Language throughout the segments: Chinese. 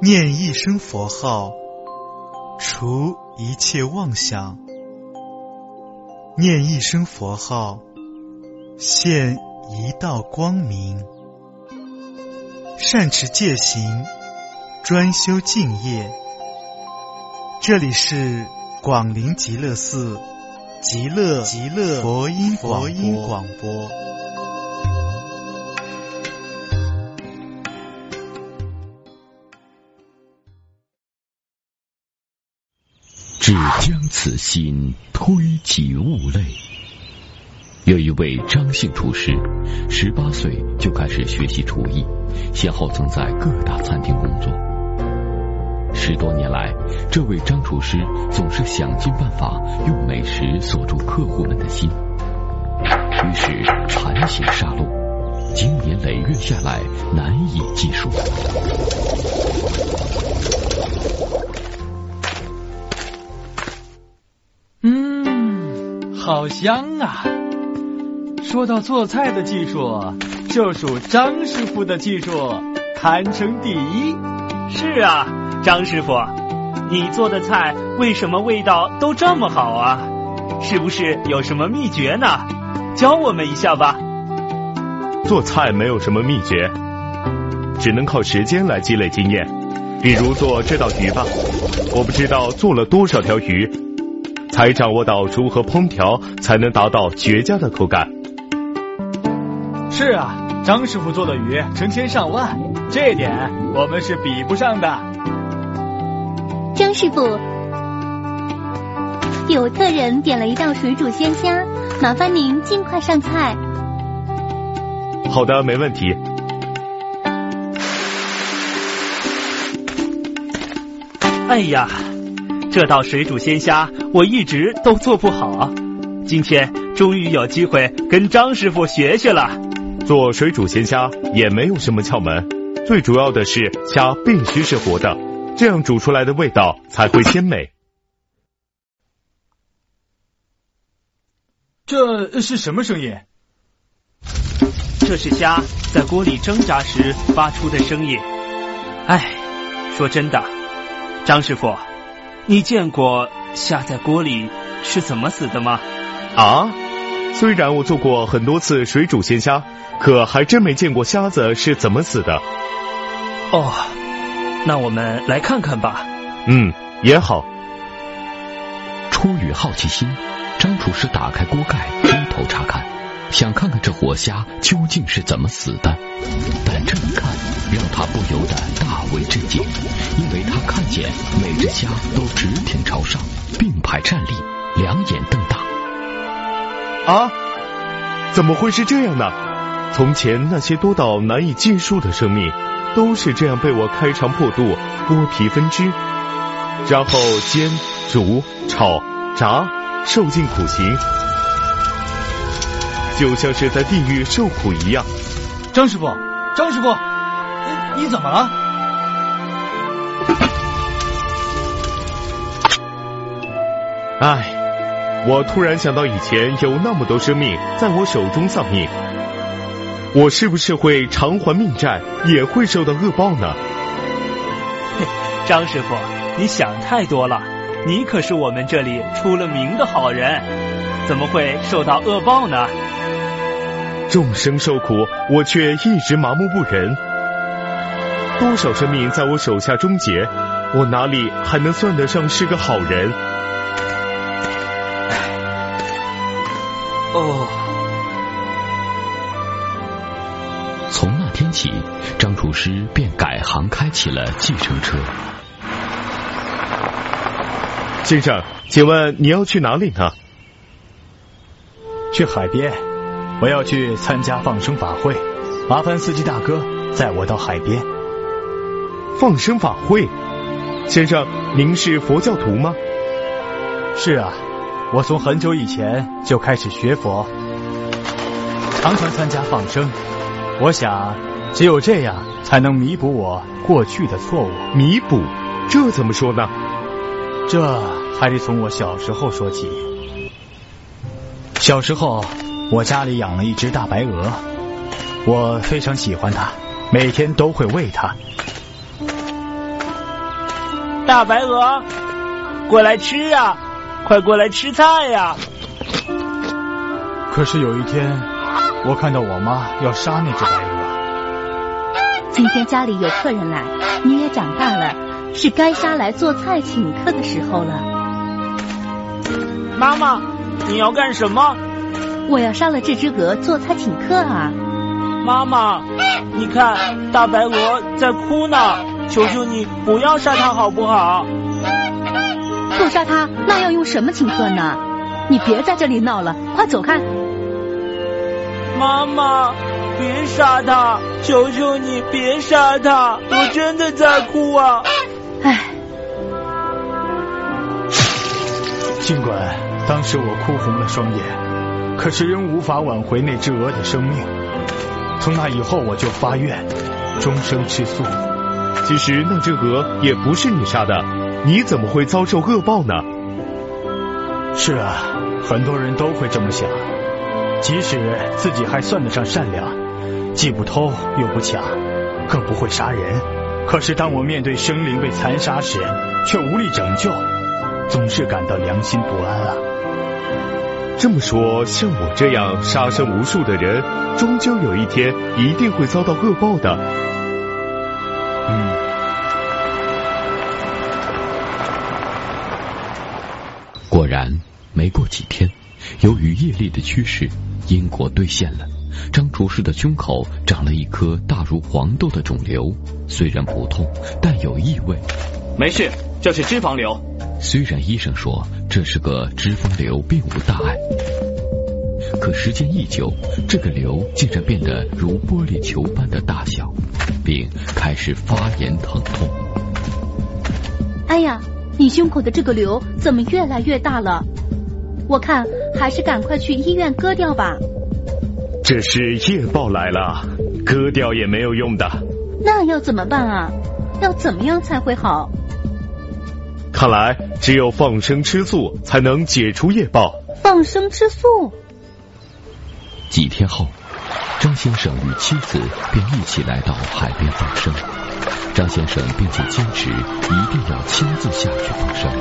念一声佛号，除一切妄想；念一声佛号，现一道光明。善持戒行，专修净业。这里是广陵极乐寺极乐佛音广播。 只将此心推己物类。有一位张姓厨师，18岁就开始学习厨艺，先后曾在各大餐厅工作。10多年来，这位张厨师总是想尽办法用美食锁住客户们的心，于是残血杀戮，经年累月下来难以计数。 好香啊！说到做菜的技术，就属张师傅的技术堪称第一。 是啊，张师傅，你做的菜为什么味道都这么好啊？是不是有什么秘诀呢？教我们一下吧。 做菜没有什么秘诀，只能靠时间来积累经验。比如做这道鱼吧，我不知道做了多少条鱼，才掌握到如何烹调才能达到绝佳的口感。 是啊，张师傅做的鱼成千上万，这点我们是比不上的。 张师傅，有客人点了一道水煮鲜虾，麻烦您尽快上菜。 好的，没问题。 哎呀，这道水煮鲜虾我一直都做不好，今天终于有机会跟张师傅学学了。 做水煮鲜虾也没有什么窍门，最主要的是虾必须是活的，这样煮出来的味道才会鲜美。 这是什么声音？ 这是虾在锅里挣扎时发出的声音。哎，说真的，张师傅，你见过虾在锅里是怎么死的吗？ 啊，虽然我做过很多次水煮鲜虾，可还真没见过虾子是怎么死的。 哦，那我们来看看吧。 也好。 出于好奇心，张厨师打开锅盖，低头查看，想看看这活虾究竟是怎么死的。但这一看让他不由得大为震惊，因为他看见每只虾都直挺朝上，并排站立，两眼瞪大。 啊，怎么会是这样呢？从前那些多到难以计数的生命，都是这样被我开肠破肚，剥皮分支，然后煎、煮、炒、炸，受尽苦刑，就像是在地狱受苦一样。 张师傅，你怎么了？ 我突然想到以前有那么多生命在我手中丧命，我是不是会偿还命债，也会受到恶报呢？ 张师傅，你想太多了，你可是我们这里出了名的好人，怎么会受到恶报呢？ 众生受苦，我却一直麻木不仁，多少生命在我手下终结，我哪里还能算得上是个好人？ 从那天起，张厨师便改行开起了计程车。 先生，请问你要去哪里呢？ 去海边，我要去参加放生法会，麻烦司机大哥载我到海边。 放生法会？先生，您是佛教徒吗？ 是啊，我从很久以前就开始学佛，常常参加放生。我想只有这样才能弥补我过去的错误。 弥补？这怎么说呢？ 这还得从我小时候说起。小时候我家里养了一只大白鹅，我非常喜欢它，每天都会喂它。 大白鹅，过来吃啊，快过来吃菜呀！ 可是有一天，我看到我妈要杀那只白鹅。 今天家里有客人来，你也长大了，是该杀来做菜请客的时候了。 妈妈，你要干什么？ 我要杀了这只鹅做菜请客啊！ 妈妈，你看大白鹅在哭呢，求求你不要杀它好不好？ 不杀它，那要用什么请客呢？你别在这里闹了，快走开！ 妈妈，别杀它，求求你别杀它，我真的在哭啊！ 唉， 尽管当时我哭红了双眼，可是仍无法挽回那只鹅的生命。从那以后我就发愿，终生吃素。 其实那只鹅也不是你杀的，你怎么会遭受恶报呢？ 是啊，很多人都会这么想，即使自己还算得上善良，既不偷又不抢，更不会杀人，可是当我面对生灵被残杀时，却无力拯救，总是感到良心不安啊。 这么说，像我这样杀生无数的人，终究有一天一定会遭到恶报的。 果然，没过几天，由于业力的驱使，因果兑现了。张厨师的胸口长了一颗大如黄豆的肿瘤，虽然不痛，但有异味。 没事，这是脂肪瘤。 虽然医生说这是个脂肪瘤，并无大碍，可时间一久，这个瘤竟然变得如玻璃球般的大小，并开始发炎疼痛。 哎呀，你胸口的这个瘤怎么越来越大了？我看还是赶快去医院割掉吧。 这是业报来了，割掉也没有用的。 那要怎么办啊？要怎么样才会好？ 看来只有放生吃素才能解除业报。 放生吃素？ 几天后，张先生与妻子便一起来到海边放生。张先生并且坚持一定要亲自下去放生。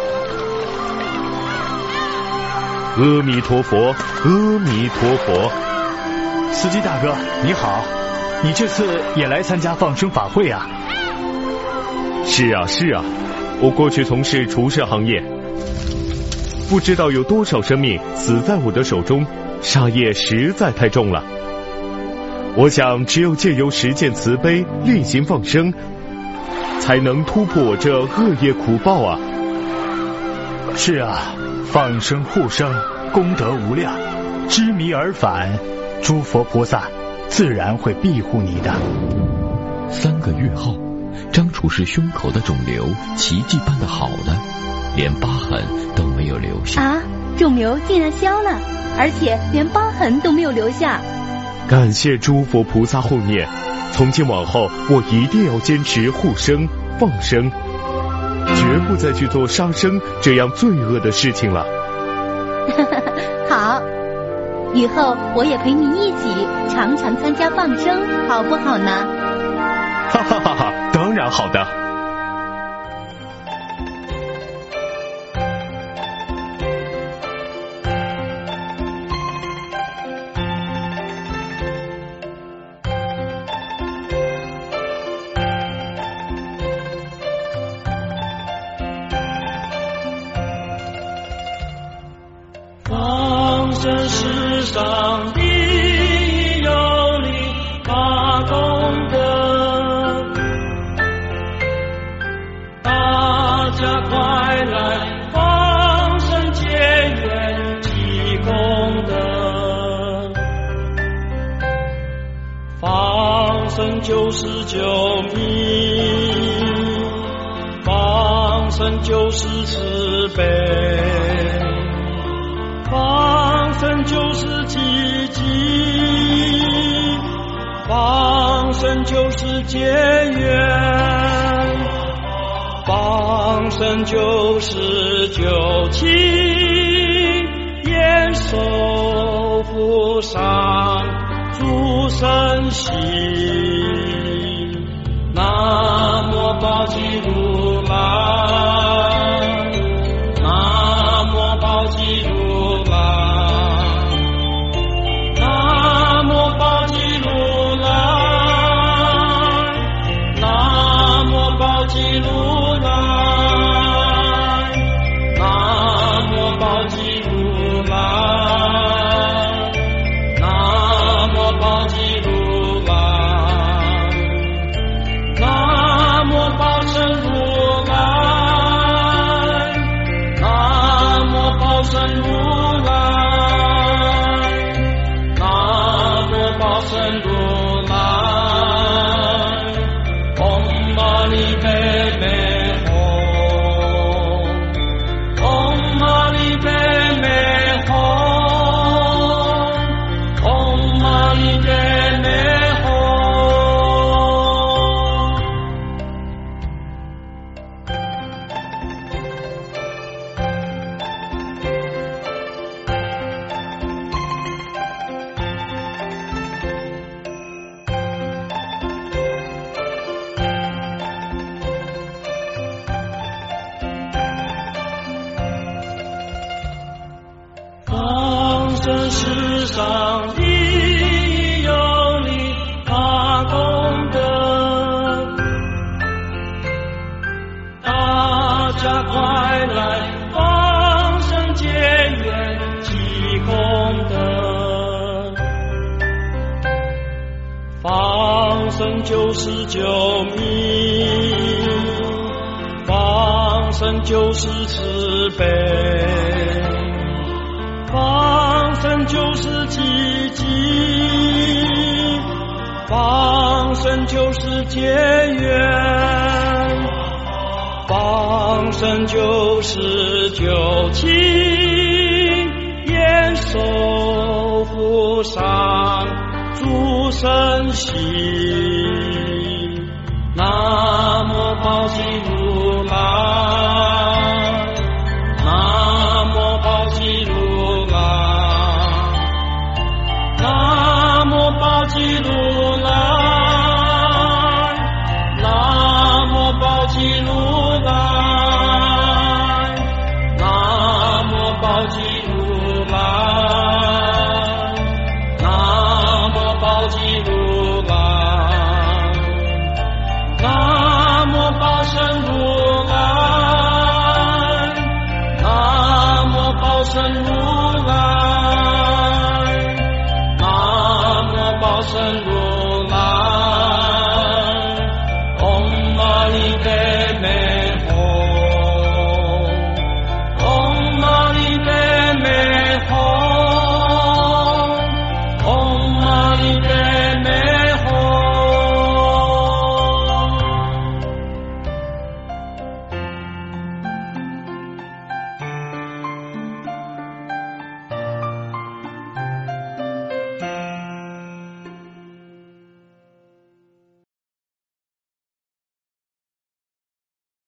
阿弥陀佛，阿弥陀佛。 司机大哥你好，你这次也来参加放生法会啊？ 是啊是啊，我过去从事厨师行业，不知道有多少生命死在我的手中，杀业实在太重了。我想只有借由实践慈悲，练行放生，才能突破我这恶业苦报啊。 是啊，放生护生，功德无量，知迷而返，诸佛菩萨自然会庇护你的。 3个月后，张厨师胸口的肿瘤奇迹般的好了，连疤痕都没有留下。 啊，肿瘤竟然消了，而且连疤痕都没有留下。 感谢诸佛菩萨护念，从今往后我一定要坚持护生放生，绝不再去做杀生这样罪恶的事情了。 好，以后我也陪你一起常常参加放生，好不好呢？ 哈哈哈哈，当然好的。 放生世上第一有理大功德，大家快来放生结缘积功德，放生就是救命，放生就是慈悲，放生就是奇迹，放生就是结缘，放生就是救亲，延寿福上诸生喜， 南无宝积如来，南无宝积如来，南无宝积如来，南无宝积如来，南无宝积如来，南无宝积如来，南无宝生如来，南无宝生如来，南无宝生如来，唵嘛呢呗咪吽，唵嘛呢呗咪吽，唵嘛呢呗咪吽。放生世上第一有利大功德，大家快来放生结缘积功德，放生就是救命，放生就是慈悲，放生就是积极，放生就是结缘，放生就是救亲，延寿福上诸生喜，南无宝积如来，南无宝积如来，南无宝积如